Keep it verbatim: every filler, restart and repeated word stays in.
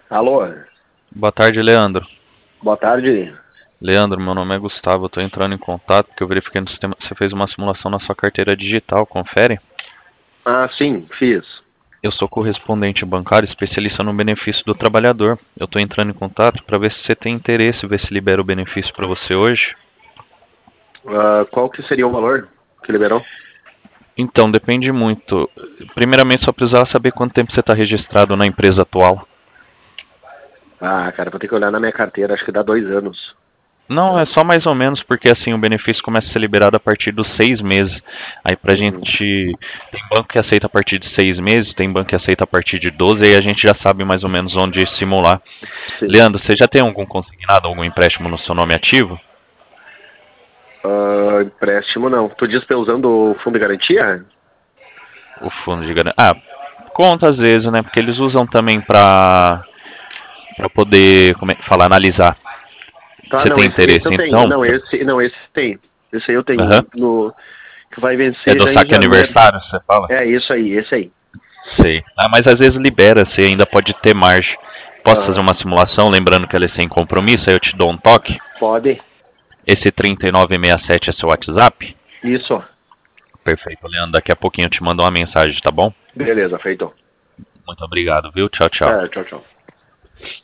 Alô, Boa tarde, Leandro. boa tarde. Leandro, meu nome é Gustavo. Eu estou entrando em contato porque eu verifiquei no sistema que você fez uma simulação na sua carteira digital. Confere? Ah, sim, fiz. Eu sou correspondente bancário, especialista no benefício do trabalhador. Eu estou entrando em contato para ver se você tem interesse, ver se libera o benefício para você hoje. Ah, qual que seria o valor que liberou? Então, depende muito. Primeiramente, só precisava saber quanto tempo você está registrado na empresa atual. Ah, cara, vou ter que olhar na minha carteira, acho que dá dois anos. Não, é só mais ou menos porque assim o benefício começa a ser liberado a partir dos seis meses. Aí pra Uhum, gente. Tem banco que aceita a partir de seis meses, tem banco que aceita a partir de doze, aí a gente já sabe mais ou menos onde simular. sim. Leandro, você já tem algum consignado, algum empréstimo no seu nome ativo? Ah, empréstimo não. Tu diz pra eu usando o fundo de garantia? O fundo de garantia. Ah, conta às vezes, né? Porque eles usam também pra, pra poder, como é que fala, analisar. Tá, Você não, tem esse, esse interesse eu tenho. então? Não, Pra- esse, não, esse tem. Esse aí eu tenho Aham. no que vai É vencer do já em saque janeiro. aniversário, você fala? É isso aí, esse aí. Sei. Ah, mas às vezes libera, você ainda pode ter margem. Posso fazer Aham. uma simulação, lembrando que ela é sem compromisso, aí eu te dou um toque. Pode? Esse trinta e nove sessenta e sete é seu WhatsApp? Isso. Perfeito, Leandro. Daqui a pouquinho eu te mando uma mensagem, tá bom? Beleza, feito. Muito obrigado, viu? Tchau, tchau. É, tchau, tchau.